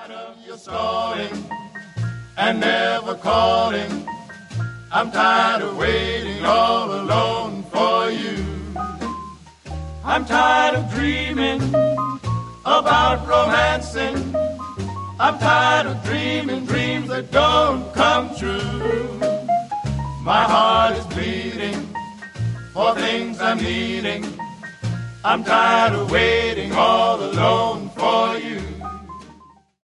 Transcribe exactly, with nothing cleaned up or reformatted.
tired of your stalling and never calling. I'm tired of waiting all alone for you. I'm tired of dreaming about romancing. I'm tired of dreaming dreams that don't come true. My heart is bleeding for things I'm needing. I'm tired of waiting all alone for you.